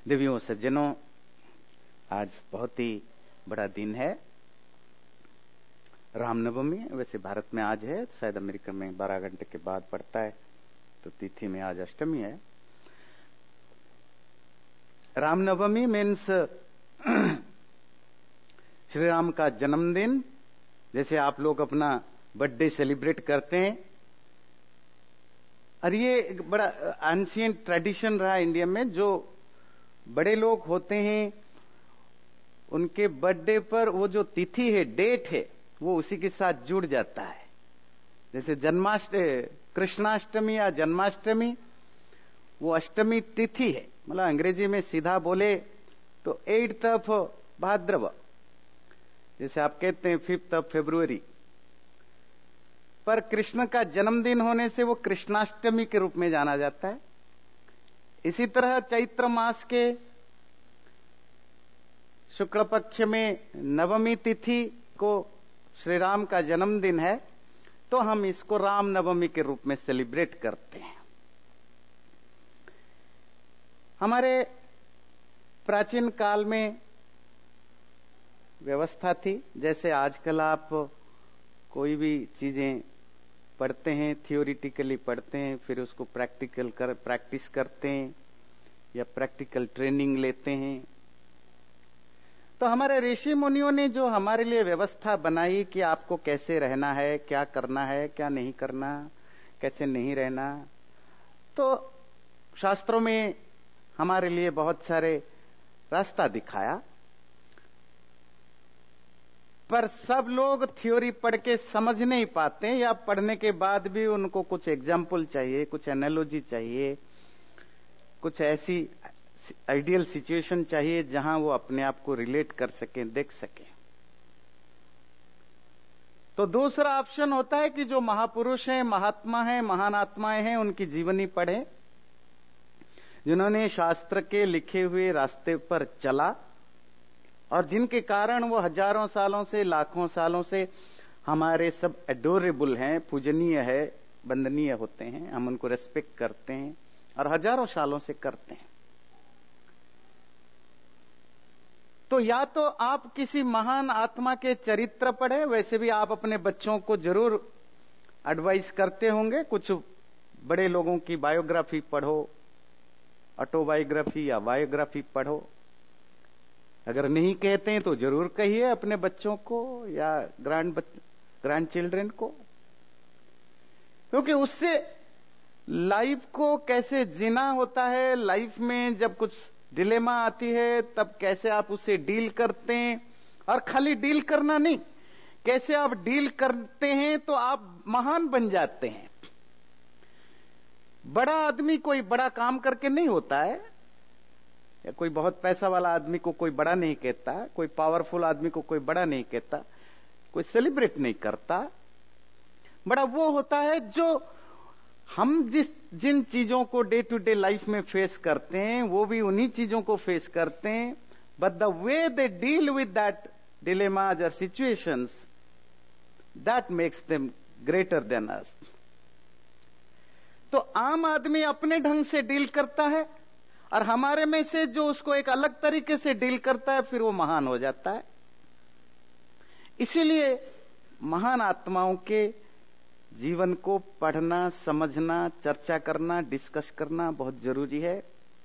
देवियों सज्जनों, आज बहुत ही बड़ा दिन है, रामनवमी। वैसे भारत में आज है, शायद अमेरिका में 12 घंटे के बाद पड़ता है, तो तिथि में आज अष्टमी है। रामनवमी मीन्स श्री राम का जन्मदिन। जैसे आप लोग अपना बर्थडे सेलिब्रेट करते हैं, और ये एक बड़ा एंशिएंट ट्रेडिशन रहा इंडिया में। जो बड़े लोग होते हैं उनके बर्थडे पर वो जो तिथि है, डेट है, वो उसी के साथ जुड़ जाता है। जैसे कृष्णाष्टमी या जन्माष्टमी, वो अष्टमी तिथि है। मतलब अंग्रेजी में सीधा बोले तो 8th ऑफ भाद्रव, जैसे आप कहते हैं 5th ऑफ फरवरी। पर कृष्ण का जन्मदिन होने से वो कृष्णाष्टमी के रूप में जाना जाता है। इसी तरह चैत्र मास के शुक्ल पक्ष में नवमी तिथि को श्री राम का जन्मदिन है, तो हम इसको राम नवमी के रूप में सेलिब्रेट करते हैं। हमारे प्राचीन काल में व्यवस्था थी, जैसे आजकल आप कोई भी चीजें पढ़ते हैं, थियोरिटिकली पढ़ते हैं, फिर उसको प्रैक्टिस करते हैं या प्रैक्टिकल ट्रेनिंग लेते हैं। तो हमारे ऋषि मुनियों ने जो हमारे लिए व्यवस्था बनाई कि आपको कैसे रहना है, क्या करना है, क्या नहीं करना, कैसे नहीं रहना, तो शास्त्रों में हमारे लिए बहुत सारे रास्ता दिखाया। पर सब लोग थ्योरी पढ़ के समझ नहीं पाते, या पढ़ने के बाद भी उनको कुछ एग्जाम्पल चाहिए, कुछ एनालॉजी चाहिए, कुछ ऐसी आइडियल सिचुएशन चाहिए जहां वो अपने आप को रिलेट कर सकें, देख सकें। तो दूसरा ऑप्शन होता है कि जो महापुरुष हैं, महात्मा हैं, महान आत्माएं हैं, उनकी जीवनी पढ़ें, जिन्होंने शास्त्र के लिखे हुए रास्ते पर चला और जिनके कारण वो हजारों सालों से, लाखों सालों से हमारे सब एडोरेबल हैं, पूजनीय है, वंदनीय होते हैं। हम उनको रेस्पेक्ट करते हैं और हजारों सालों से करते हैं। तो या तो आप किसी महान आत्मा के चरित्र पढ़े, वैसे भी आप अपने बच्चों को जरूर एडवाइस करते होंगे, कुछ बड़े लोगों की बायोग्राफी पढ़ो, ऑटोबायोग्राफी या बायोग्राफी पढ़ो। अगर नहीं कहते हैं तो जरूर कहिए अपने बच्चों को या ग्रैंड चिल्ड्रन को, क्योंकि उससे लाइफ को कैसे जीना होता है, लाइफ में जब कुछ डिलेमा आती है तब कैसे आप उससे डील करते हैं, और खाली डील करना नहीं, कैसे आप डील करते हैं तो आप महान बन जाते हैं। बड़ा आदमी कोई बड़ा काम करके नहीं होता है, या कोई बहुत पैसा वाला आदमी को कोई बड़ा नहीं कहता, कोई पावरफुल आदमी को कोई बड़ा नहीं कहता, कोई सेलिब्रेट नहीं करता। बड़ा वो होता है जो हम जिन चीजों को डे टू डे लाइफ में फेस करते हैं, वो भी उन्हीं चीजों को फेस करते हैं, but the way they deal with that dilemmas और situations, that makes them greater than us. तो आम आदमी अपने ढंग से डील करता है, और हमारे में से जो उसको एक अलग तरीके से डील करता है, फिर वो महान हो जाता है। इसीलिए महान आत्माओं के जीवन को पढ़ना, समझना, चर्चा करना, डिस्कस करना बहुत जरूरी है।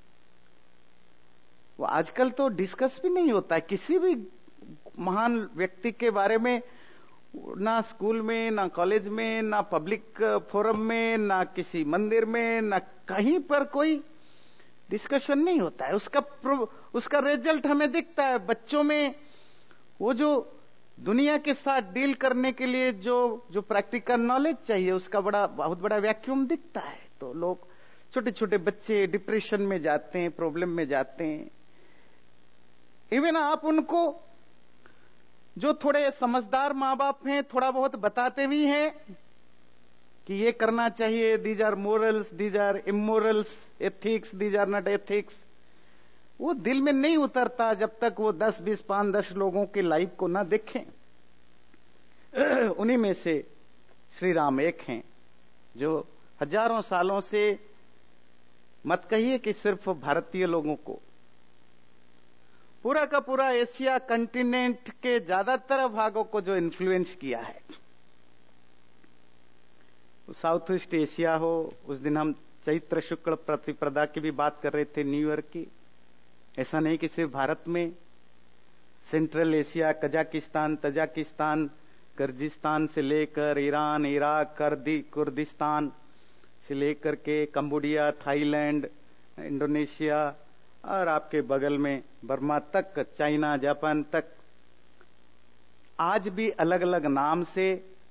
वो आजकल तो डिस्कस भी नहीं होता है किसी भी महान व्यक्ति के बारे में, ना स्कूल में, ना कॉलेज में, ना पब्लिक फोरम में, ना किसी मंदिर में, ना कहीं पर कोई डिस्कशन नहीं होता है। उसका रिजल्ट हमें दिखता है बच्चों में। वो जो दुनिया के साथ डील करने के लिए जो प्रैक्टिकल नॉलेज चाहिए, उसका बहुत बड़ा वैक्यूम दिखता है। तो लोग, छोटे छोटे बच्चे डिप्रेशन में जाते हैं, प्रॉब्लम में जाते हैं। इवन आप उनको, जो थोड़े समझदार माँ बाप हैं, थोड़ा बहुत बताते भी हैं कि ये करना चाहिए, these are morals, these are immorals, ethics, these are not ethics, वो दिल में नहीं उतरता जब तक वो 10, 20, 5, 10 लोगों की लाइफ को ना देखें। उन्हीं में से श्री राम एक हैं, जो हजारों सालों से, मत कहिए कि सिर्फ भारतीय लोगों को, पूरा का पूरा एशिया कंटिनेंट के ज्यादातर भागों को जो इन्फ्लुएंस किया है, साउथ ईस्ट एशिया हो। उस दिन हम चैत्र शुक्ल प्रतिपदा की भी बात कर रहे थे, न्यू ईयर की। ऐसा नहीं कि सिर्फ भारत में, central Asia, Kazakhstan, Tajikistan, Kyrgyzstan से लेकर ईरान, इराक, कुर्दिस्तान से लेकर के कंबोडिया, थाईलैंड, इंडोनेशिया और आपके बगल में बर्मा तक, चाइना, जापान तक, आज भी अलग अलग नाम से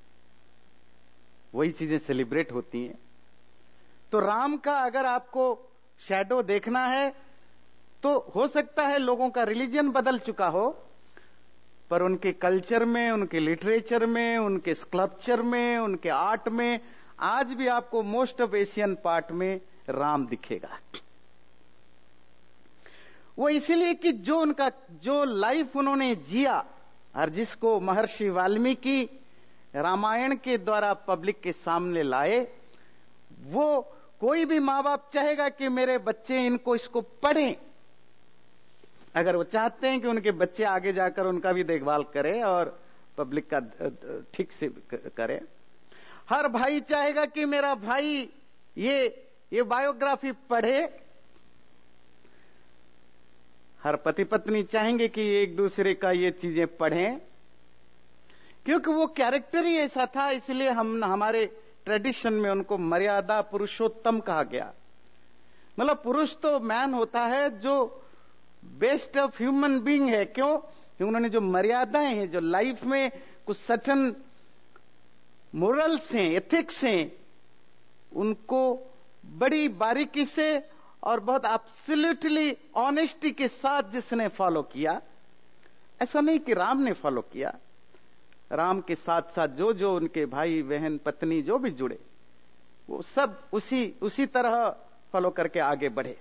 वही चीजें सेलिब्रेट होती हैं। तो राम का अगर आपको शैडो देखना है तो हो सकता है लोगों का रिलीजन बदल चुका हो, पर उनके कल्चर में, उनके लिटरेचर में, उनके स्कल्पचर में, उनके आर्ट में आज भी आपको मोस्ट ऑफ एशियन पार्ट में राम दिखेगा। वो इसलिए कि जो लाइफ उन्होंने जिया और जिसको महर्षि वाल्मीकि रामायण के द्वारा पब्लिक के सामने लाए, वो कोई भी मां बाप चाहेगा कि मेरे बच्चे इसको पढ़ें, अगर वो चाहते हैं कि उनके बच्चे आगे जाकर उनका भी देखभाल करें और पब्लिक का ठीक से करें। हर भाई चाहेगा कि मेरा भाई ये बायोग्राफी पढ़े। हर पति पत्नी चाहेंगे कि एक दूसरे का ये चीजें पढ़ें, क्योंकि वो कैरेक्टर ही ऐसा था। इसलिए हमारे ट्रेडिशन में उनको मर्यादा पुरुषोत्तम कहा गया। मतलब पुरुष तो मैन होता है जो बेस्ट ऑफ ह्यूमन बीइंग है। क्यों? क्योंकि उन्होंने जो मर्यादाएं हैं, जो लाइफ में कुछ सर्टन मोरल्स हैं, एथिक्स हैं, उनको बड़ी बारीकी से और बहुत एब्सोल्युटली ऑनेस्टी के साथ जिसने फॉलो किया। ऐसा नहीं कि राम ने फॉलो किया, राम के साथ साथ जो उनके भाई बहन पत्नी जो भी जुड़े, वो सब उसी तरह फॉलो करके आगे बढ़े।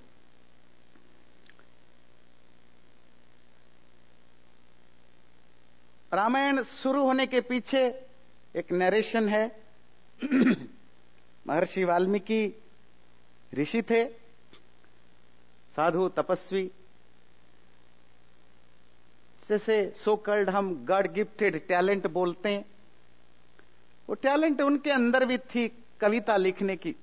रामायण शुरू होने के पीछे एक नरेशन है। महर्षि वाल्मीकि ऋषि थे, साधु तपस्वी, जैसे सो कॉल्ड हम गॉड गिफ्टेड टैलेंट बोलते हैं। वो टैलेंट उनके अंदर भी थी कविता लिखने की,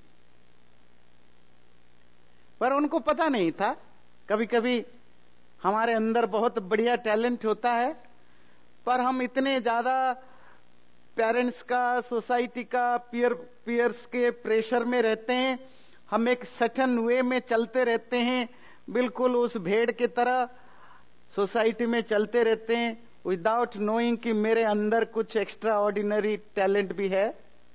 पर उनको पता नहीं था। कभी कभी हमारे अंदर बहुत बढ़िया टैलेंट होता है, पर हम इतने ज्यादा पेरेंट्स का, सोसाइटी का, पीयर्स के प्रेशर में रहते हैं, हम एक सर्टेन वे में चलते रहते हैं, बिल्कुल उस भेड़ की तरह सोसाइटी में चलते रहते हैं, विदाउट नोइंग कि मेरे अंदर कुछ एक्स्ट्रा ऑर्डिनरी टैलेंट भी है।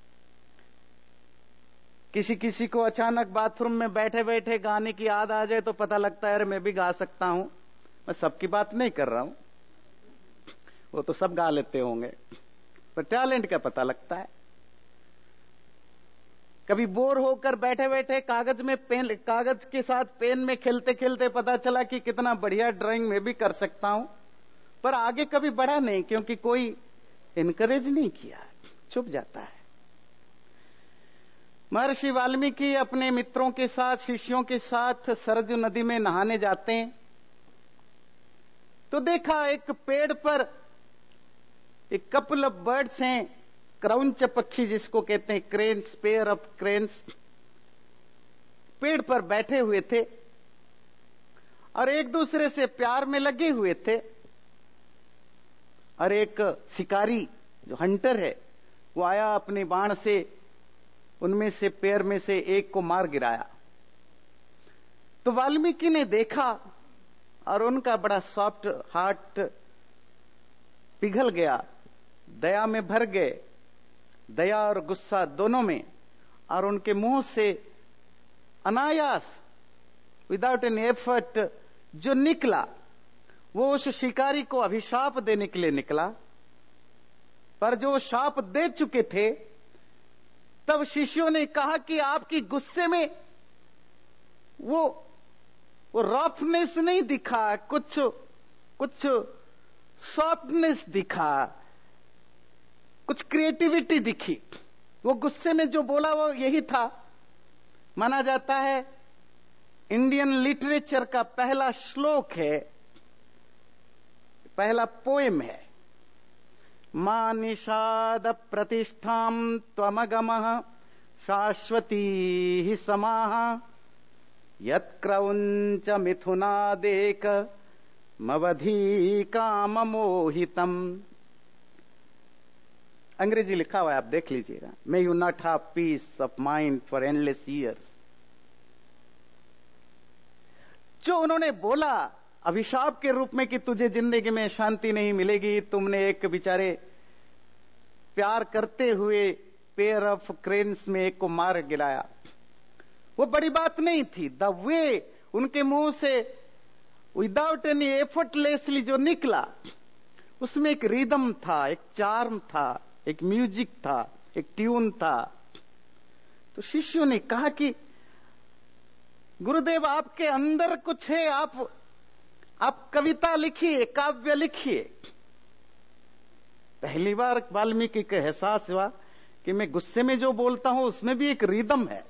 किसी को अचानक बाथरूम में बैठे बैठे गाने की याद आ जाए तो पता लगता है यार मैं भी गा सकता हूं। मैं सबकी बात नहीं कर रहा हूं, वो तो सब गा लेते होंगे, पर टैलेंट का पता लगता है। कभी बोर होकर बैठे बैठे कागज के साथ पेन में खेलते खेलते पता चला कि कितना बढ़िया ड्राइंग मैं भी कर सकता हूं, पर आगे कभी बढ़ा नहीं, क्योंकि कोई इनकरेज नहीं किया, चुप जाता है। महर्षि वाल्मीकि अपने मित्रों के साथ, शिष्यों के साथ सरजू नदी में नहाने जाते हैं, तो देखा एक पेड़ पर एक कपल ऑफ बर्ड्स हैं, क्रौंच पक्षी जिसको कहते हैं, क्रेन्स, पेयर ऑफ क्रेन्स, पेड़ पर बैठे हुए थे और एक दूसरे से प्यार में लगे हुए थे। और एक शिकारी जो हंटर है, वो आया अपने बाण से उनमें से पेड़ में से एक को मार गिराया। तो वाल्मीकि ने देखा और उनका बड़ा सॉफ्ट हार्ट पिघल गया, दया में भर गए, दया और गुस्सा दोनों में, और उनके मुंह से अनायास, विदाउट एन एफर्ट, जो निकला वो उस शिकारी को अभिशाप देने के लिए निकला। पर जो शाप दे चुके थे, तब शिष्यों ने कहा कि आपकी गुस्से में वो रफनेस नहीं दिखा, कुछ सॉफ्टनेस दिखा, कुछ क्रिएटिविटी दिखी। वो गुस्से में जो बोला वो यही था। माना जाता है इंडियन लिटरेचर का पहला श्लोक है पहला पोएम है। मा निषाद प्रतिष्ठाम त्वमगमः शाश्वती ही समाः यत्क्रौंच मिथुनादेक मवधी काम मोहितम। अंग्रेजी लिखा हुआ है, आप देख लीजिएगा। May you not have peace of mind for endless years. जो उन्होंने बोला अभिशाप के रूप में कि तुझे जिंदगी में शांति नहीं मिलेगी, तुमने एक बेचारे प्यार करते हुए पेयर ऑफ क्रेन्स में एक को मार गिराया, वो बड़ी बात नहीं थी। द वे उनके मुंह से विदाउट एनी एफर्टलेसली जो निकला, उसमें एक रिदम था, एक चार्म था, एक म्यूजिक था, एक ट्यून था। तो शिष्यों ने कहा कि गुरुदेव आपके अंदर कुछ है, आप कविता लिखिए, काव्य लिखिए। पहली बार वाल्मीकि को एहसास हुआ कि मैं गुस्से में जो बोलता हूं उसमें भी एक रिदम है।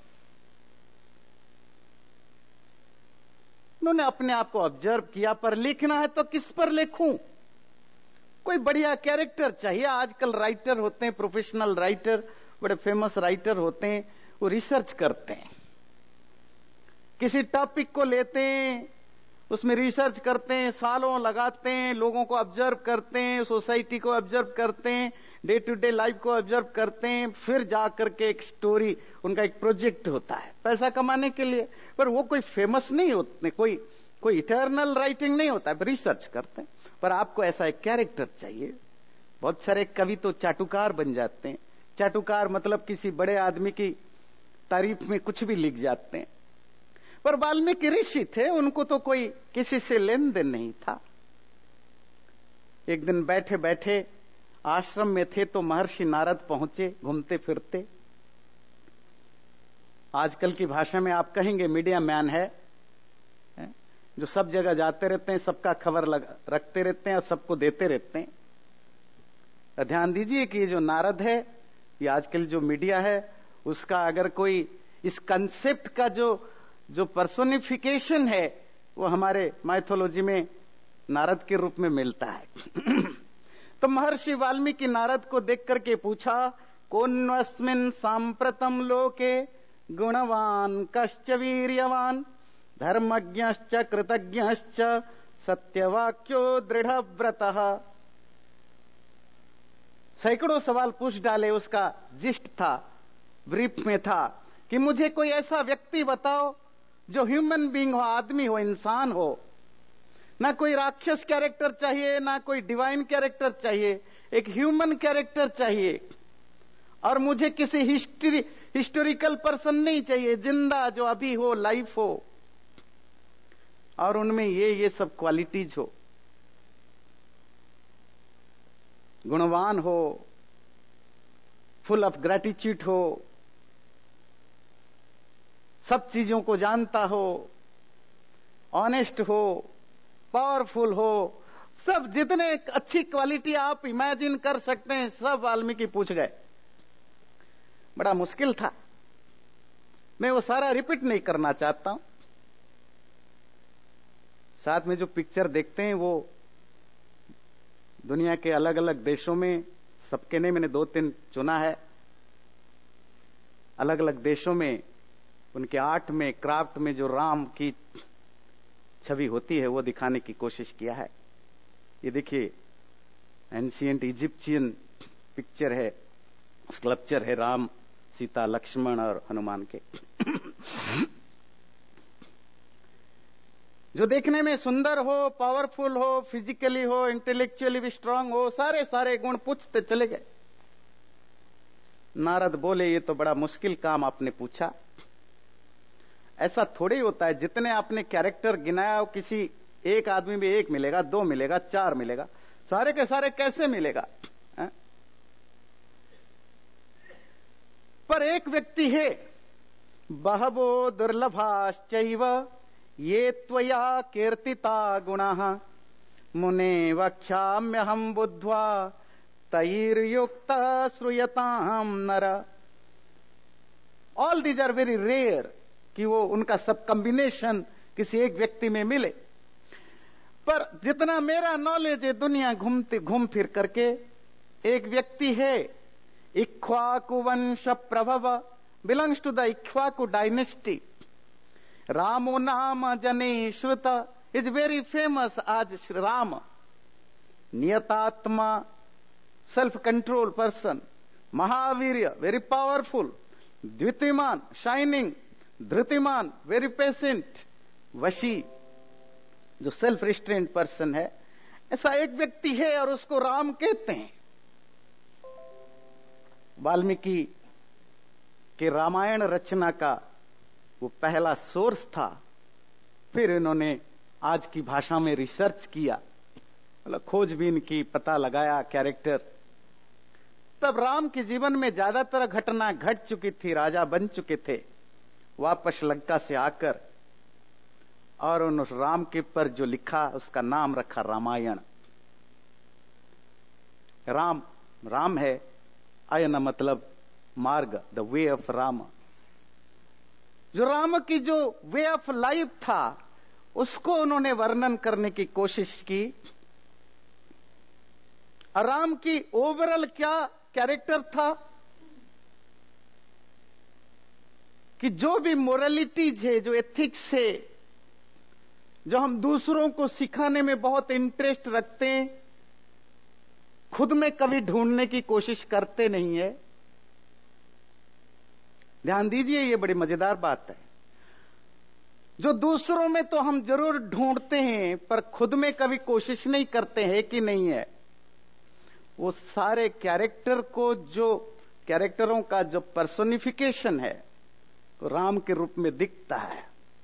उन्होंने अपने आप को ऑब्जर्व किया, पर लिखना है तो किस पर लिखूं? कोई बढ़िया कैरेक्टर चाहिए। आजकल राइटर होते हैं, प्रोफेशनल राइटर, बड़े फेमस राइटर होते हैं, वो रिसर्च करते हैं, किसी टॉपिक को लेते हैं, उसमें रिसर्च करते हैं, सालों लगाते हैं, लोगों को ऑब्जर्व करते हैं, सोसाइटी को ऑब्जर्व करते हैं, डे टू डे लाइफ को ऑब्जर्व करते हैं, फिर जाकर के एक स्टोरी, उनका एक प्रोजेक्ट होता है पैसा कमाने के लिए। पर वो कोई फेमस नहीं होते, कोई इटर्नल राइटिंग नहीं होता है, रिसर्च करते हैं। पर आपको ऐसा एक कैरेक्टर चाहिए। बहुत सारे कवि तो चाटुकार बन जाते हैं। चाटुकार मतलब किसी बड़े आदमी की तारीफ में कुछ भी लिख जाते हैं। पर वाल्मीकि ऋषि थे, उनको तो कोई किसी से लेन देन नहीं था। एक दिन बैठे बैठे आश्रम में थे तो महर्षि नारद पहुंचे घूमते फिरते। आजकल की भाषा में आप कहेंगे मीडिया मैन है, जो सब जगह जाते रहते हैं, सबका खबर रखते रहते हैं और सबको देते रहते हैं। तो ध्यान दीजिए कि ये जो नारद है, ये आजकल जो मीडिया है, उसका अगर कोई इस कंसेप्ट का जो पर्सोनिफिकेशन है, वो हमारे माइथोलॉजी में नारद के रूप में मिलता है। तो महर्षि वाल्मीकि नारद को देख करके पूछा, कोन्वस्मिन् सांप्रतम लोके गुणवान कश्च वीर्यवान धर्मज्ञश्च कृतज्ञश्च सत्यवाक्यो दृढ़व्रतः। सैकड़ों सवाल पूछ डाले। उसका जिस्ट था, ब्रीफ में था कि मुझे कोई ऐसा व्यक्ति बताओ जो ह्यूमन बीइंग हो, आदमी हो, इंसान हो। ना कोई राक्षस कैरेक्टर चाहिए, ना कोई डिवाइन कैरेक्टर चाहिए, एक ह्यूमन कैरेक्टर चाहिए। और मुझे किसी हिस्टोरिकल पर्सन नहीं चाहिए, जिंदा जो अभी हो, लाइफ हो, और उनमें ये सब क्वालिटीज हो। गुणवान हो, फुल ऑफ ग्रेटिट्यूड हो, सब चीजों को जानता हो, ऑनेस्ट हो, पावरफुल हो, सब जितने अच्छी क्वालिटी आप इमेजिन कर सकते हैं, सब वाल्मीकि पूछ गए। बड़ा मुश्किल था। मैं वो सारा रिपीट नहीं करना चाहता हूं। साथ में जो पिक्चर देखते हैं वो दुनिया के अलग अलग देशों में, सबके नहीं, मैंने 2-3 चुना है। अलग अलग देशों में उनके आर्ट में, क्राफ्ट में जो राम की छवि होती है वो दिखाने की कोशिश किया है। ये देखिए, एंशिएंट इजिप्शियन पिक्चर है, स्कल्पचर है, राम, सीता, लक्ष्मण और हनुमान के। जो देखने में सुंदर हो, पावरफुल हो, फिजिकली हो, इंटेलेक्चुअली भी स्ट्रांग हो, सारे गुण पूछते चले गए। नारद बोले, ये तो बड़ा मुश्किल काम आपने पूछा। ऐसा थोड़ी होता है, जितने आपने कैरेक्टर गिनाया, किसी एक आदमी में 1 मिलेगा, 2 मिलेगा, 4 मिलेगा, सारे के सारे कैसे मिलेगा? पर एक व्यक्ति है, बहवो दुर्लभाश्चैव ये त्वया कीर्तिता गुणाः मुने वक्ष्याम्यहं बुद्ध्वा तैर्युक्तः श्रूयताम् नर। All these are very rare कि वो उनका सब कॉम्बिनेशन किसी एक व्यक्ति में मिले। पर जितना मेरा नॉलेज है, दुनिया घूम फिर करके एक व्यक्ति है, इक्ष्वाकु वंश प्रभव, belongs to the Ikshvaku dynasty. रामो नाम जने श्रुत, इज वेरी फेमस आज राम। नियतात्मा, सेल्फ कंट्रोल पर्सन। महावीर्य, वेरी पावरफुल। द्वितीमान, शाइनिंग। धृतिमान, वेरी पेशेंट। वशी, जो सेल्फ रिस्ट्रेंट पर्सन है, ऐसा एक व्यक्ति है और उसको राम कहते हैं। वाल्मीकि के रामायण रचना का वो पहला सोर्स था। फिर इन्होंने आज की भाषा में रिसर्च किया, मतलब खोजबीन की, पता लगाया कैरेक्टर। तब राम के जीवन में ज्यादातर घटना घट चुकी थी, राजा बन चुके थे वापस लंका से आकर, और उन राम के पर जो लिखा उसका नाम रखा रामायण। राम राम है, अयन मतलब मार्ग, द वे ऑफ राम। जो राम की जो वे ऑफ लाइफ था उसको उन्होंने वर्णन करने की कोशिश की। और राम की ओवरऑल क्या कैरेक्टर था कि जो भी मोरालिटीज है, जो एथिक्स है, जो हम दूसरों को सिखाने में बहुत इंटरेस्ट रखते हैं, खुद में कभी ढूंढने की कोशिश करते नहीं है। ध्यान दीजिए, ये बड़ी मजेदार बात है। जो दूसरों में तो हम जरूर ढूंढते हैं, पर खुद में कभी कोशिश नहीं करते हैं कि नहीं है। वो सारे कैरेक्टर को, जो कैरेक्टरों का जो पर्सोनिफिकेशन है, तो राम के रूप में दिखता है।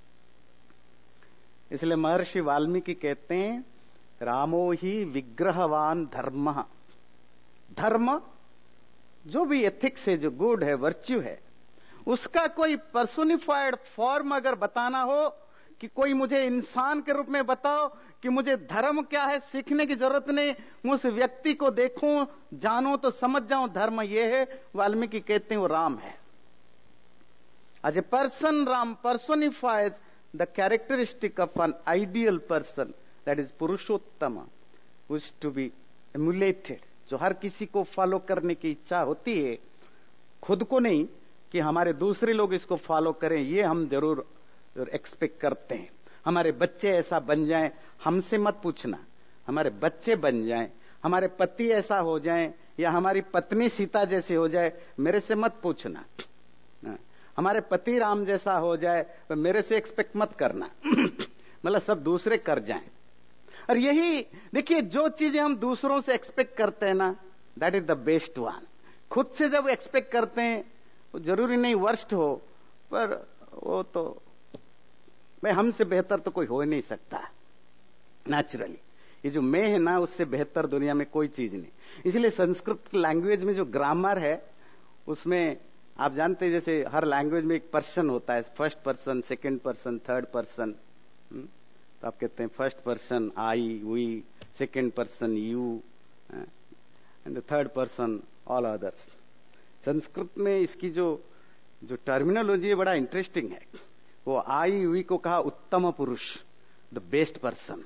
इसलिए महर्षि वाल्मीकि कहते हैं, रामो ही विग्रहवान धर्म। धर्म, जो भी एथिक्स है, जो गुड है, वर्च्यू है, उसका कोई पर्सोनिफाइड फॉर्म अगर बताना हो कि कोई मुझे इंसान के रूप में बताओ कि मुझे धर्म क्या है, सीखने की जरूरत नहीं, मैं उस व्यक्ति को देखूं, जानूं तो समझ जाऊं धर्म ये है। वाल्मीकि कहते हैं वो राम है। As a person, Ram personifies the characteristic of an ideal person, that is पुरुषोत्तम, who is to be emulated, जो हर किसी को फॉलो करने की इच्छा होती है, खुद को नहीं कि हमारे दूसरे लोग इसको फॉलो करें, ये हम जरूर एक्सपेक्ट करते हैं। हमारे बच्चे ऐसा बन जाएं, हमसे मत पूछना। हमारे बच्चे बन जाएं, हमारे पति ऐसा हो जाएं, या हमारी पत्नी सीता जैसी हो जाए, मेरे से मत पूछना। हमारे पति राम जैसा हो जाए तो मेरे से एक्सपेक्ट मत करना। मतलब सब दूसरे कर जाएं। और यही देखिए, जो चीजें हम दूसरों से एक्सपेक्ट करते हैं ना, that is the best one. खुद से जब एक्सपेक्ट करते हैं, वो जरूरी नहीं वर्स्ट हो, पर वो तो भाई हमसे बेहतर तो कोई हो ही नहीं सकता नेचुरली। ये जो मैं है ना, उससे बेहतर दुनिया में कोई चीज नहीं। इसलिए संस्कृत लैंग्वेज में जो ग्रामर है, उसमें आप जानते हैं जैसे हर लैंग्वेज में एक पर्सन होता है, first person, second person, third person. तो आप कहते हैं first person I, we, second person you, and the third person all others. Sanskrit में इसकी जो टर्मिनोलॉजी है बड़ा इंटरेस्टिंग है। वो आई वी को कहा उत्तम पुरुष, द बेस्ट पर्सन।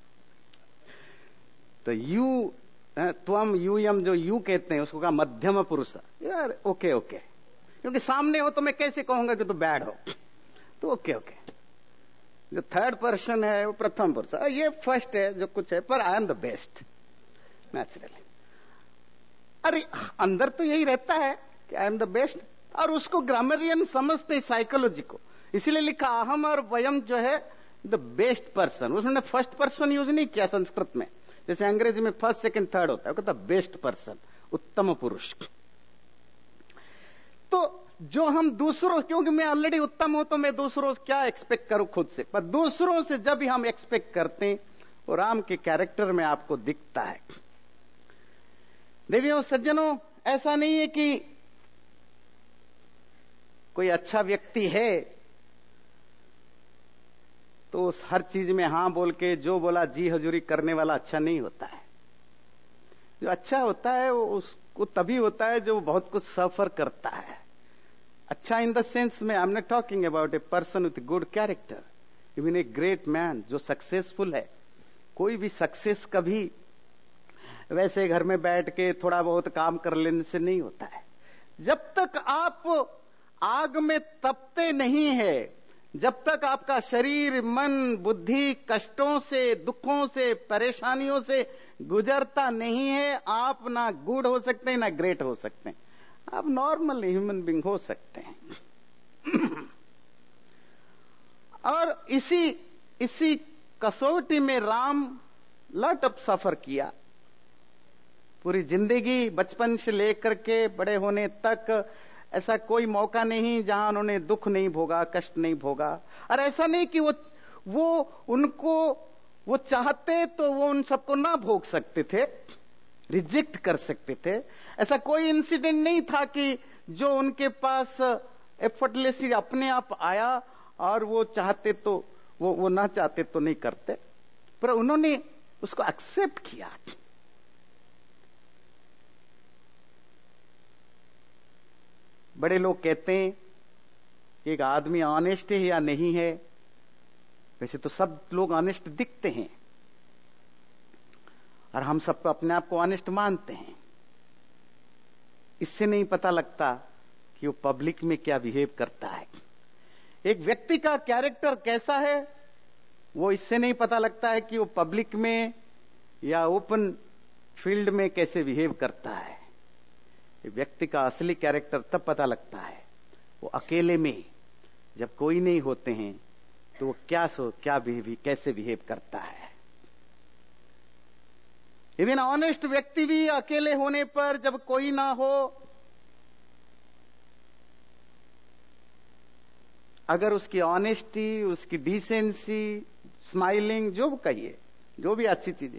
तो यू, त्वम, यूयम, जो यू कहते हैं उसको कहा मध्यम पुरुष। यार ओके ओके, क्योंकि सामने हो तो मैं कैसे कहूंगा कि तो बैड हो, तो ओके ओके। जो थर्ड पर्सन है वो प्रथम पुरुष, ये फर्स्ट है जो कुछ है, पर I am the best naturally. अरे अंदर तो यही रहता है कि आई एम द बेस्ट, और उसको ग्रामरियन समझते साइकोलॉजी को, इसीलिए लिखा अहम और वयम जो है द बेस्ट पर्सन। उसने फर्स्ट पर्सन यूज नहीं किया संस्कृत में, जैसे अंग्रेजी में फर्स्ट सेकंड थर्ड होता है, वो कहता बेस्ट पर्सन, उत्तम पुरुष। तो जो हम दूसरों, क्योंकि मैं ऑलरेडी उत्तम हूं तो मैं दूसरों से क्या एक्सपेक्ट करूं खुद से, पर दूसरों से जब भी हम एक्सपेक्ट करते हैं वो राम के कैरेक्टर में आपको दिखता है। देवियों सज्जनों, ऐसा नहीं है कि कोई अच्छा व्यक्ति है तो उस हर चीज में हां बोल के जो बोला जी हजूरी करने वाला अच्छा नहीं होता है। जो अच्छा होता है वो उसको तभी होता है जो बहुत कुछ सफर करता है। अच्छा इन द सेंस में I am not talking about a person with good character, even a great man जो सक्सेसफुल है, कोई भी सक्सेस कभी वैसे घर में बैठ के थोड़ा बहुत काम कर लेने से नहीं होता है। जब तक आप आग में तपते नहीं है, जब तक आपका शरीर, मन, बुद्धि कष्टों से, दुखों से, परेशानियों से गुजरता नहीं है, आप ना गुड हो सकते हैं, ना ग्रेट हो सकते हैं। आप नॉर्मल ह्यूमन बीइंग हो सकते हैं। और इसी कसौटी में राम लॉट ऑफ सफर किया। पूरी जिंदगी बचपन से लेकर के बड़े होने तक ऐसा कोई मौका नहीं जहां उन्होंने दुख नहीं भोगा, कष्ट नहीं भोगा। और ऐसा नहीं कि वो चाहते तो वो उन सबको ना भोग सकते थे, रिजेक्ट कर सकते थे। ऐसा कोई इंसिडेंट नहीं था कि जो उनके पास एफर्टलेसली अपने आप आया और वो चाहते तो वो ना चाहते तो नहीं करते, पर उन्होंने उसको एक्सेप्ट किया। बड़े लोग कहते हैं कि एक आदमी ऑनेस्ट है या नहीं है। वैसे तो सब लोग ऑनेस्ट दिखते हैं और हम सब अपने आप को ऑनेस्ट मानते हैं। इससे नहीं पता लगता कि वो पब्लिक में क्या बिहेव करता है। एक व्यक्ति का कैरेक्टर कैसा है वो इससे नहीं पता लगता है कि वो पब्लिक में या ओपन फील्ड में कैसे बिहेव करता है। व्यक्ति का असली कैरेक्टर तब पता लगता है वो अकेले में, जब कोई नहीं होते हैं, तो वो कैसे बिहेव करता है। इवन ऑनेस्ट व्यक्ति भी अकेले होने पर, जब कोई ना हो, अगर उसकी ऑनेस्टी, उसकी डिसेंसी, स्माइलिंग, जो कहिए, जो भी अच्छी चीजें,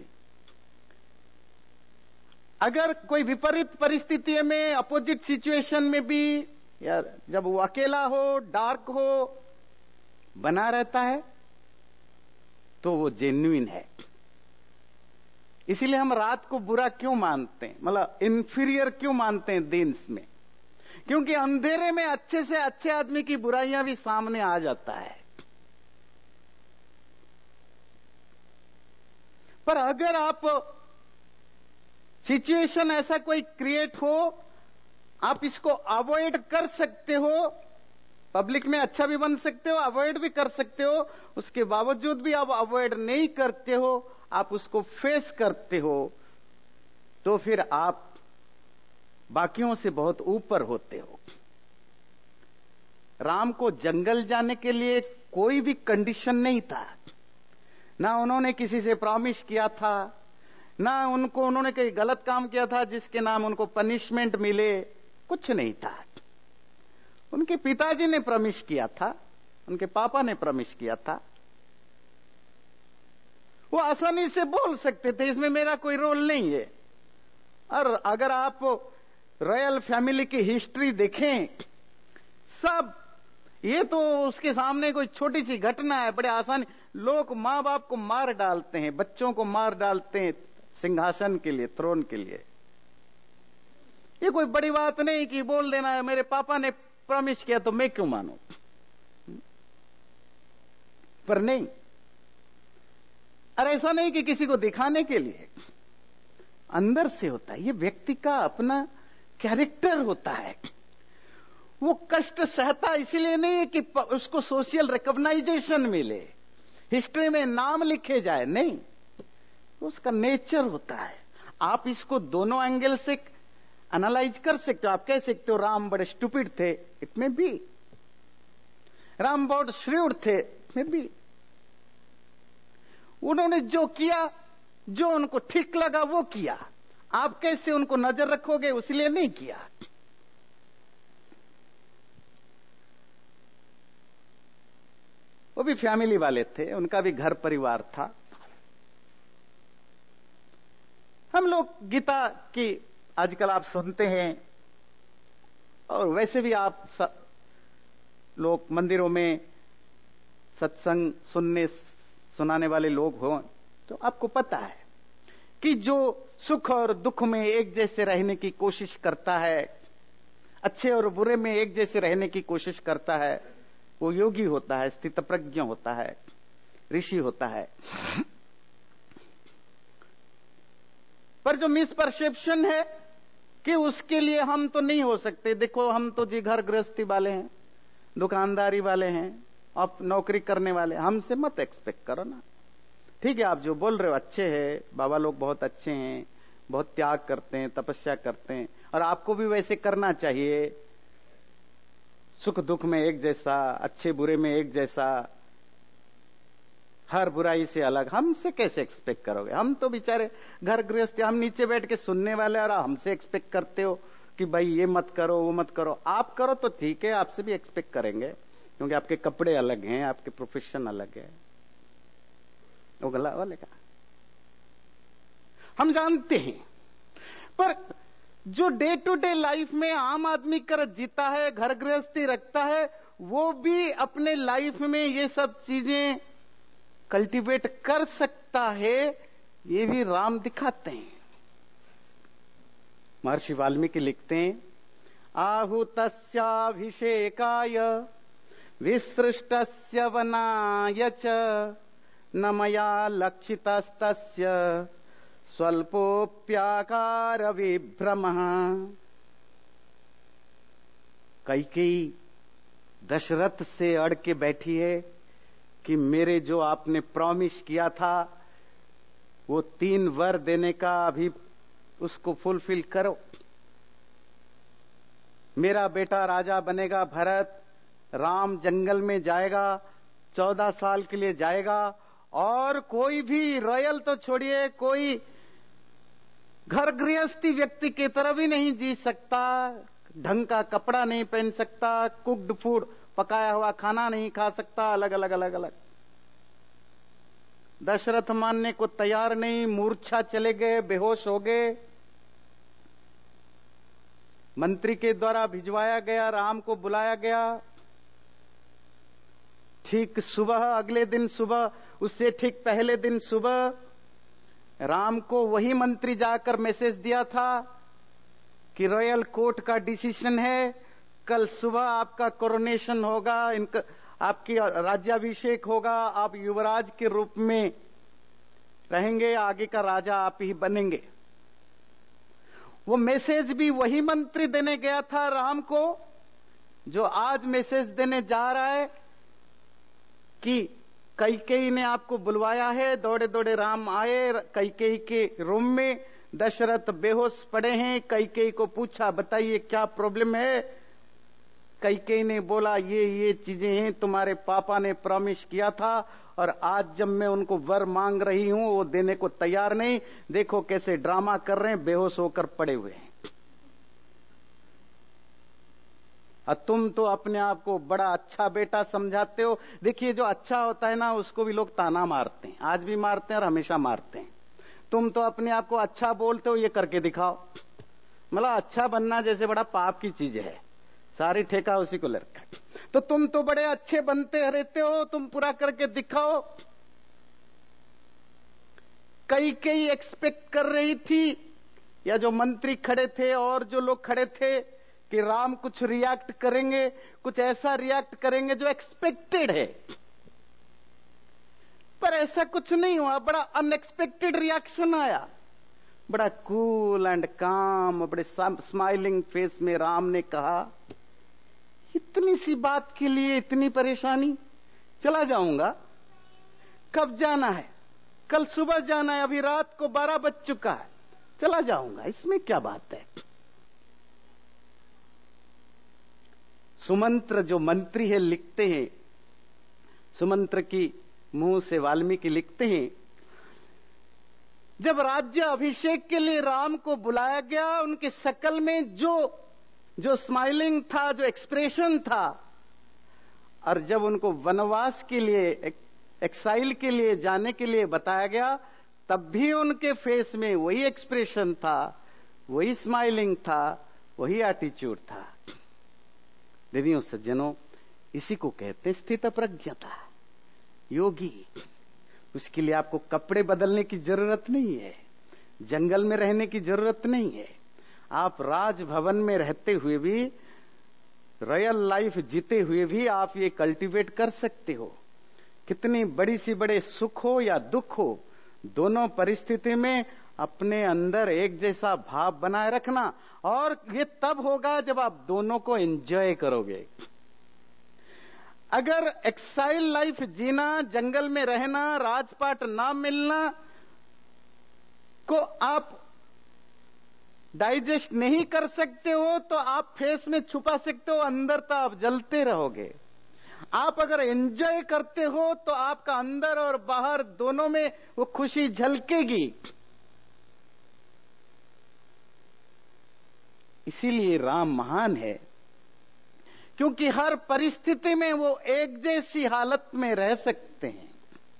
अगर कोई विपरीत परिस्थिति में, अपोजिट सिचुएशन में भी, या जब वो अकेला हो, डार्क हो, बना रहता है, तो वो जेन्युइन है। इसीलिए हम रात को बुरा क्यों मानते हैं, मतलब इंफीरियर क्यों मानते हैं दिन में? क्योंकि अंधेरे में अच्छे से अच्छे आदमी की बुराइयां भी सामने आ जाता है। पर अगर आप सिचुएशन ऐसा कोई क्रिएट हो, आप इसको अवॉइड कर सकते हो, पब्लिक में अच्छा भी बन सकते हो, अवॉइड भी कर सकते हो, उसके बावजूद भी आप अवॉइड नहीं करते हो, आप उसको फेस करते हो, तो फिर आप बाकियों से बहुत ऊपर होते हो। राम को जंगल जाने के लिए कोई भी कंडीशन नहीं था, ना उन्होंने किसी से प्रॉमिस किया था, ना उन्होंने कोई गलत काम किया था जिसके नाम उनको पनिशमेंट मिले, कुछ नहीं था। उनके पिताजी ने प्रॉमिस किया था, उनके पापा ने प्रॉमिस किया था। वो आसानी से बोल सकते थे इसमें मेरा कोई रोल नहीं है। और अगर आप रॉयल फैमिली की हिस्ट्री देखें, सब ये तो उसके सामने कोई छोटी सी घटना है, बड़े आसानी। लोग मां बाप को मार डालते हैं, बच्चों को मार डालते हैं सिंहासन के लिए, थ्रोन के लिए। ये कोई बड़ी बात नहीं कि बोल देना है मेरे पापा ने प्रॉमिस किया तो मैं क्यों मानूं। पर नहीं, और ऐसा नहीं कि किसी को दिखाने के लिए, अंदर से होता है। ये व्यक्ति का अपना कैरेक्टर होता है। वो कष्ट सहता इसलिए नहीं है कि उसको सोशल रिकॉग्नाइजेशन मिले, हिस्ट्री में नाम लिखे जाए, नहीं, उसका नेचर होता है। आप इसको दोनों एंगल से एनालाइज कर सकते हो। आप कह सकते हो राम बड़े स्टूपिड थे, इट में बी। राम बहुत श्रीउड थे, इट में बी। उन्होंने जो किया, जो उनको ठीक लगा वो किया। आप कैसे उनको नजर रखोगे, उसलिए नहीं किया। वो भी फैमिली वाले थे, उनका भी घर परिवार था। हम लोग गीता की आजकल आप सुनते हैं, और वैसे भी आप लोग मंदिरों में सत्संग सुनाने वाले लोग हो, तो आपको पता है कि जो सुख और दुख में एक जैसे रहने की कोशिश करता है, अच्छे और बुरे में एक जैसे रहने की कोशिश करता है, वो योगी होता है, स्थितप्रज्ञ होता है, ऋषि होता है। और जो मिसपरसेप्शन है कि उसके लिए हम तो नहीं हो सकते, देखो हम तो जी घर गृहस्थी वाले हैं, दुकानदारी वाले हैं, आप नौकरी करने वाले, हमसे मत एक्सपेक्ट करो ना। ठीक है, आप जो बोल रहे हो अच्छे हैं, बाबा लोग बहुत अच्छे हैं, बहुत त्याग करते हैं, तपस्या करते हैं, और आपको भी वैसे करना चाहिए, सुख दुख में एक जैसा, अच्छे बुरे में एक जैसा, हर बुराई से अलग। हमसे कैसे एक्सपेक्ट करोगे? हम तो बेचारे घर गृहस्थी, हम नीचे बैठ के सुनने वाले, और हमसे एक्सपेक्ट करते हो कि भाई ये मत करो वो मत करो। आप करो तो ठीक है, आपसे भी एक्सपेक्ट करेंगे, क्योंकि आपके कपड़े अलग हैं, आपके प्रोफेशन अलग है। वो गला वाले का हम जानते हैं, पर जो डे टू डे लाइफ में आम आदमी कर जीता है, घर गृहस्थी रखता है, वो भी अपने लाइफ में ये सब चीजें कल्टीवेट कर सकता है, ये भी राम दिखाते हैं। महर्षि वाल्मीकि लिखते हैं, आहूतस्याभिषेकाय विसृष्टस्य वनाय च न मया लक्षितस्तस्य स्वल्पोप्याकार विभ्रमः। कैकेयी दशरथ से अड़ के बैठी है कि मेरे जो आपने प्रॉमिस किया था वो 3 वर देने का, अभी उसको फुलफिल करो। मेरा बेटा राजा बनेगा भरत, राम जंगल में जाएगा, 14 साल के लिए जाएगा, और कोई भी रॉयल तो छोड़िए, कोई घर गृहस्थी व्यक्ति की तरह भी नहीं जी सकता, ढंग का कपड़ा नहीं पहन सकता, कुक्ड फूड पकाया हुआ खाना नहीं खा सकता, अलग अलग अलग अलग। दशरथ मानने को तैयार नहीं, मूर्छा चले गए, बेहोश हो गए। मंत्री के द्वारा भिजवाया गया, राम को बुलाया गया। ठीक सुबह, अगले दिन सुबह, उससे ठीक पहले दिन सुबह राम को वही मंत्री जाकर मैसेज दिया था कि रॉयल कोर्ट का डिसीजन है, कल सुबह आपका कोरोनेशन होगा, इनका आपकी राज्याभिषेक होगा, आप युवराज के रूप में रहेंगे, आगे का राजा आप ही बनेंगे। वो मैसेज भी वही मंत्री देने गया था राम को, जो आज मैसेज देने जा रहा है कि कैकेयी ने आपको बुलवाया है। दौड़े दौड़े राम आए कैकेयी के रूम में, दशरथ बेहोश पड़े हैं। कैकेयी को पूछा, बताइए क्या प्रॉब्लम है? कैकेयी ने बोला, ये चीजें हैं, तुम्हारे पापा ने प्रॉमिस किया था, और आज जब मैं उनको वर मांग रही हूं वो देने को तैयार नहीं, देखो कैसे ड्रामा कर रहे हैं, बेहोश होकर पड़े हुए हैं। और तुम तो अपने आप को बड़ा अच्छा बेटा समझाते हो। देखिए, जो अच्छा होता है ना, उसको भी लोग ताना मारते हैं, आज भी मारते हैं और हमेशा मारते हैं। तुम तो अपने आप को अच्छा बोलते हो, ये करके दिखाओ। मतलब अच्छा बनना जैसे बड़ा पाप की चीज है, सारी ठेका उसी को ले रखा। तो तुम तो बड़े अच्छे बनते रहते हो, तुम पूरा करके दिखाओ। कैकेयी एक्सपेक्ट कर रही थी, या जो मंत्री खड़े थे और जो लोग खड़े थे, कि राम कुछ रिएक्ट करेंगे, कुछ ऐसा रिएक्ट करेंगे जो एक्सपेक्टेड है। पर ऐसा कुछ नहीं हुआ, बड़ा अनएक्सपेक्टेड रिएक्शन आया। बड़ा कूल एंड काम, बड़े स्माइलिंग फेस में राम ने कहा, इतनी सी बात के लिए इतनी परेशानी? चला जाऊंगा। कब जाना है? कल सुबह जाना है, अभी रात को 12 बज चुका है, चला जाऊंगा, इसमें क्या बात है? सुमंत्र जो मंत्री है लिखते हैं, सुमंत्र की मुंह से वाल्मीकि लिखते हैं, जब राज्य अभिषेक के लिए राम को बुलाया गया, उनके शकल में जो स्माइलिंग था, जो एक्सप्रेशन था, और जब उनको वनवास के लिए, एक्साइल के लिए जाने के लिए बताया गया, तब भी उनके फेस में वही एक्सप्रेशन था, वही स्माइलिंग था, वही एटीट्यूड था। देवियों सज्जनों, इसी को कहते स्थित प्रज्ञता, योगी। उसके लिए आपको कपड़े बदलने की जरूरत नहीं है, जंगल में रहने की जरूरत नहीं है। आप राजभवन में रहते हुए भी, रॉयल लाइफ जीते हुए भी आप ये कल्टीवेट कर सकते हो। कितनी बड़ी सी बड़े सुख हो या दुख हो, दोनों परिस्थिति में अपने अंदर एक जैसा भाव बनाए रखना, और ये तब होगा जब आप दोनों को एंजॉय करोगे। अगर एक्साइल लाइफ जीना, जंगल में रहना, राजपाट ना मिलना को आप डाइजेस्ट नहीं कर सकते हो, तो आप फेस में छुपा सकते हो, अंदर तो आप जलते रहोगे। आप अगर एंजॉय करते हो तो आपका अंदर और बाहर दोनों में वो खुशी झलकेगी। इसीलिए राम महान है, क्योंकि हर परिस्थिति में वो एक जैसी हालत में रह सकते हैं।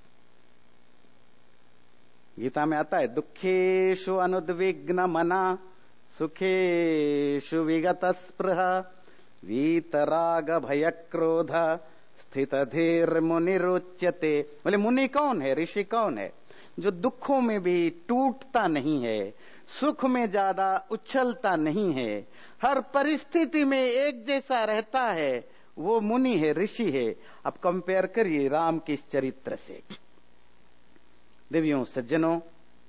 गीता में आता है, दुखेषु अनुद्विग्न मना सुखेषु विगत स्पृह वीतराग भय क्रोध स्थित धीर मुनिरुच्यते। बोले मुनि कौन है, ऋषि कौन है? जो दुखों में भी टूटता नहीं है, सुख में ज्यादा उछलता नहीं है, हर परिस्थिति में एक जैसा रहता है, वो मुनि है, ऋषि है। अब कंपेयर करिए राम के इस चरित्र से। देवियों सज्जनों,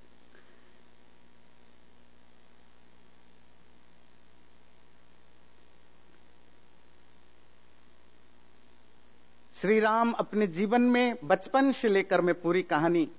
श्री राम अपने जीवन में बचपन से लेकर मैं पूरी कहानी,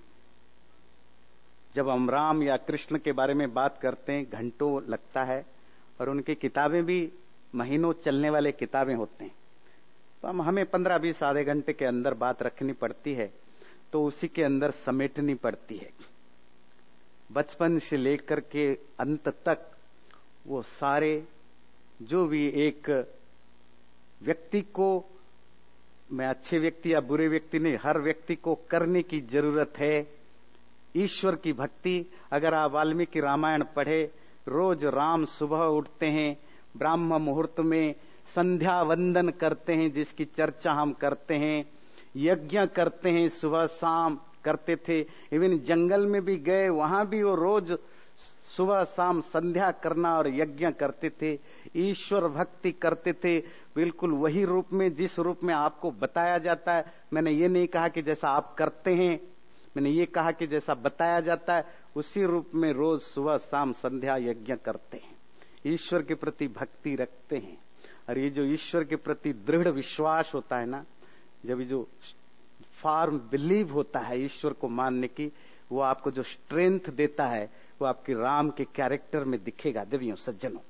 जब हम राम या कृष्ण के बारे में बात करते हैं घंटों लगता है, और उनकी किताबें भी महीनों चलने वाले किताबें होते हैं, तो हमें 15-20 आधे घंटे के अंदर बात रखनी पड़ती है, तो उसी के अंदर समेटनी पड़ती है। बचपन से लेकर के अंत तक वो सारे जो भी एक व्यक्ति को, मैं अच्छे व्यक्ति या बुरे व्यक्ति नहीं, हर व्यक्ति को करने की जरूरत है ईश्वर की भक्ति। अगर आप वाल्मीकि रामायण पढ़े, रोज राम सुबह उठते हैं, ब्राह्म मुहूर्त में संध्या वंदन करते हैं, जिसकी चर्चा हम करते हैं, यज्ञ करते हैं, सुबह शाम करते थे। इवन जंगल में भी गए, वहां भी वो रोज सुबह शाम संध्या करना और यज्ञ करते थे, ईश्वर भक्ति करते थे, बिल्कुल वही रूप में जिस रूप में आपको बताया जाता है। मैंने ये नहीं कहा कि जैसा आप करते हैं, मैंने ये कहा कि जैसा बताया जाता है उसी रूप में रोज सुबह शाम संध्या यज्ञ करते हैं, ईश्वर के प्रति भक्ति रखते हैं। और ये जो ईश्वर के प्रति दृढ़ विश्वास होता है ना, जब जो फार्म बिलीव होता है ईश्वर को मानने की, वो आपको जो स्ट्रेंथ देता है वो आपके राम के कैरेक्टर में दिखेगा। देवियों सज्जनों,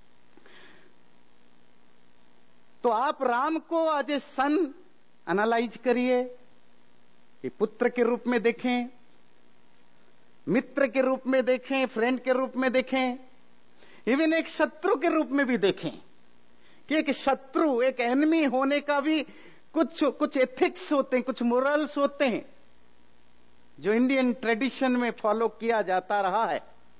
तो आप राम को एज ए सन एनालाइज करिए, ये पुत्र के रूप में देखें, मित्र के रूप में देखें, फ्रेंड के रूप में देखें, इवन एक शत्रु के रूप में भी देखें कि एक शत्रु, एक एनिमी होने का भी कुछ एथिक्स होते हैं, कुछ मोरल्स होते हैं जो इंडियन ट्रेडिशन में फॉलो किया जाता रहा है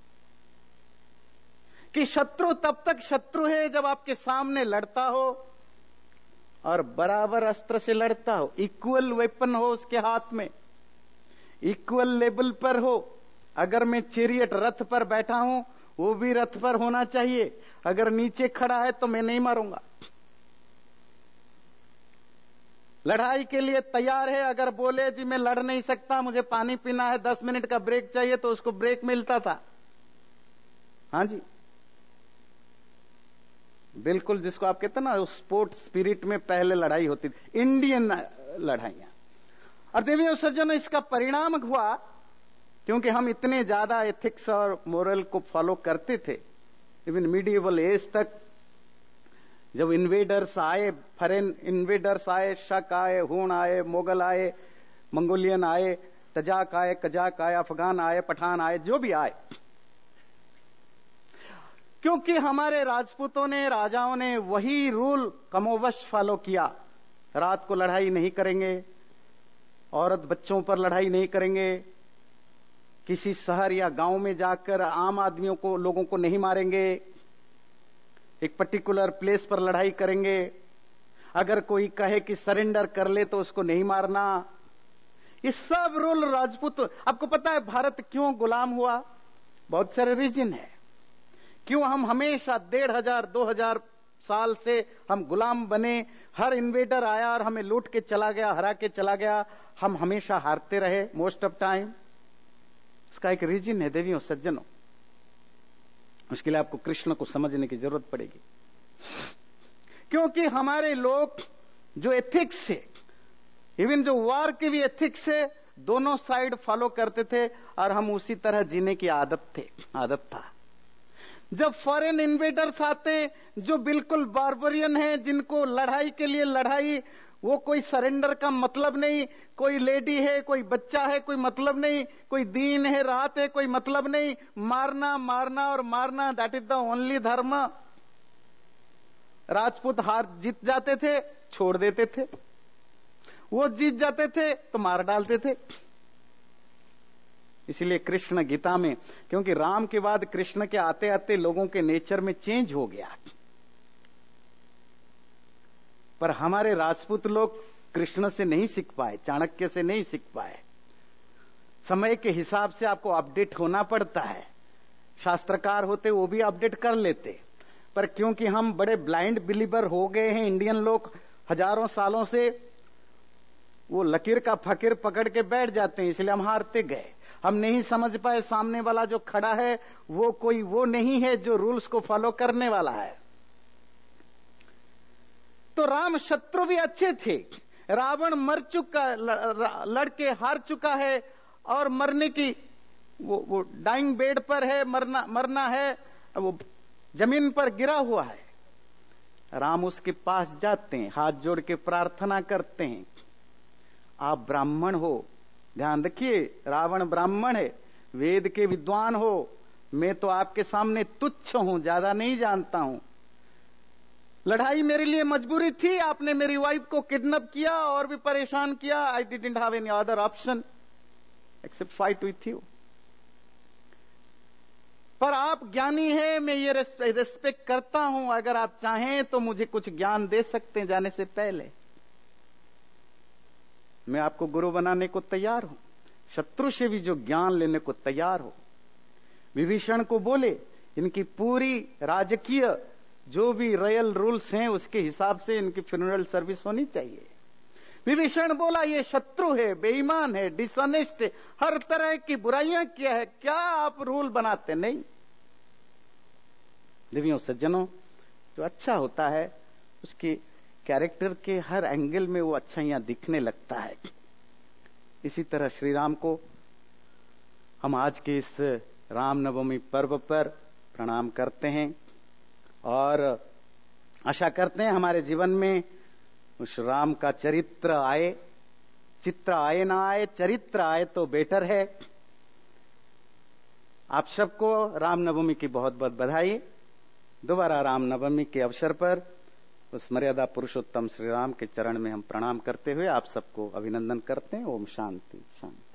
कि शत्रु तब तक शत्रु है जब आपके सामने लड़ता हो और बराबर अस्त्र से लड़ता हो, इक्वल वेपन हो उसके हाथ में, इक्वल लेवल पर हो। अगर मैं चैरियट रथ पर बैठा हूं, वो भी रथ पर होना चाहिए। अगर नीचे खड़ा है तो मैं नहीं मारूंगा। लड़ाई के लिए तैयार है, अगर बोले जी मैं लड़ नहीं सकता, मुझे पानी पीना है, 10 मिनट का ब्रेक चाहिए, तो उसको ब्रेक मिलता था। हां जी, बिल्कुल, जिसको आप कहते हैं ना स्पोर्ट स्पिरिट में पहले लड़ाई होती थी, इंडियन लड़ाइयां। और देवियों सज्जनों, इसका परिणाम हुआ क्योंकि हम इतने ज्यादा एथिक्स और मोरल को फॉलो करते थे। इवन मीडिएवल एज तक जब इन्वेडर्स आए, फॉरेन इन्वेडर्स आए, शक आए, हूण आए, मोगल आए, मंगोलियन आए, तजाक आए, कजाक आए, अफगान आए, पठान आए, जो भी आए, क्योंकि हमारे राजपूतों ने, राजाओं ने वही रूल कमोवश फॉलो किया। रात को लड़ाई नहीं करेंगे, औरत बच्चों पर लड़ाई नहीं करेंगे, किसी शहर या गांव में जाकर आम आदमियों को, लोगों को नहीं मारेंगे, एक पर्टिकुलर प्लेस पर लड़ाई करेंगे। अगर कोई कहे कि सरेंडर कर ले तो उसको नहीं मारना। ये सब रूल राजपूत। आपको पता है भारत क्यों गुलाम हुआ? बहुत सारे रीजन है क्यों हम हमेशा 1500-2000 साल से हम गुलाम बने। हर इन्वेडर आया और हमें लूट के चला गया, हरा के चला गया, हम हमेशा हारते रहे मोस्ट ऑफ टाइम। उसका एक रीजन है देवियों सज्जनों। उसके लिए आपको कृष्ण को समझने की जरूरत पड़ेगी, क्योंकि हमारे लोग जो एथिक्स है, इवन जो वार के भी एथिक्स है, दोनों साइड फॉलो करते थे और हम उसी तरह जीने की आदत था। जब फॉरेन इन्वेडर्स आते जो बिल्कुल बार्बरियन है, जिनको लड़ाई के लिए लड़ाई, वो कोई सरेंडर का मतलब नहीं, कोई लेडी है कोई बच्चा है कोई मतलब नहीं, कोई दिन है रात है कोई मतलब नहीं, मारना मारना और मारना, दैट इज द ओनली धर्म। राजपूत हार जीत जाते थे छोड़ देते थे, वो जीत जाते थे तो मार डालते थे। इसलिए कृष्ण गीता में, क्योंकि राम के बाद कृष्ण के आते आते लोगों के नेचर में चेंज हो गया, पर हमारे राजपूत लोग कृष्ण से नहीं सीख पाए, चाणक्य से नहीं सीख पाए। समय के हिसाब से आपको अपडेट होना पड़ता है। शास्त्रकार होते वो भी अपडेट कर लेते, पर क्योंकि हम बड़े ब्लाइंड बिलीवर हो गए हैं इंडियन लोग, हजारों सालों से वो लकीर का फकीर पकड़ के बैठ जाते हैं, इसलिए हम हारते गए। हम नहीं समझ पाए सामने वाला जो खड़ा है वो कोई वो नहीं है जो रूल्स को फॉलो करने वाला है। तो राम शत्रु भी अच्छे थे, रावण मर चुका, लड़के हार चुका है और मरने की वो डाइंग बेड पर है, मरना है, वो जमीन पर गिरा हुआ है। राम उसके पास जाते हैं, हाथ जोड़ के प्रार्थना करते हैं, आप ब्राह्मण हो, ध्यान रखिए रावण ब्राह्मण है, वेद के विद्वान हो, मैं तो आपके सामने तुच्छ हूं, ज्यादा नहीं जानता हूं। लड़ाई मेरे लिए मजबूरी थी, आपने मेरी वाइफ को किडनैप किया और भी परेशान किया, I didn't have any other option except fight with you. पर आप ज्ञानी हैं, मैं ये रेस्पेक्ट करता हूं, अगर आप चाहें तो मुझे कुछ ज्ञान दे सकते हैं जाने से पहले, मैं आपको गुरु बनाने को तैयार हूं, शत्रु से भी जो ज्ञान लेने को तैयार हो। विभीषण को बोले इनकी पूरी राजकीय जो भी रॉयल रूल्स हैं उसके हिसाब से इनकी फ्यूनरल सर्विस होनी चाहिए। विभीषण बोला ये शत्रु है, बेईमान है, डिसऑनेस्ट है, हर तरह की बुराइयां किया है, क्या आप रूल बनाते नहीं। देवियों सज्जनों, जो अच्छा होता है उसके कैरेक्टर के हर एंगल में वो अच्छाइयां दिखने लगता है। इसी तरह श्री राम को हम आज के इस रामनवमी पर्व पर प्रणाम करते हैं और आशा करते हैं हमारे जीवन में उस राम का चरित्र आए, चित्र आए ना आए, चरित्र आए तो बेटर है। आप सबको रामनवमी की बहुत बहुत बधाई। दोबारा रामनवमी के अवसर पर उस मर्यादा पुरुषोत्तम श्री राम के चरण में हम प्रणाम करते हुए आप सबको अभिनंदन करते हैं। ओम शांति शांति।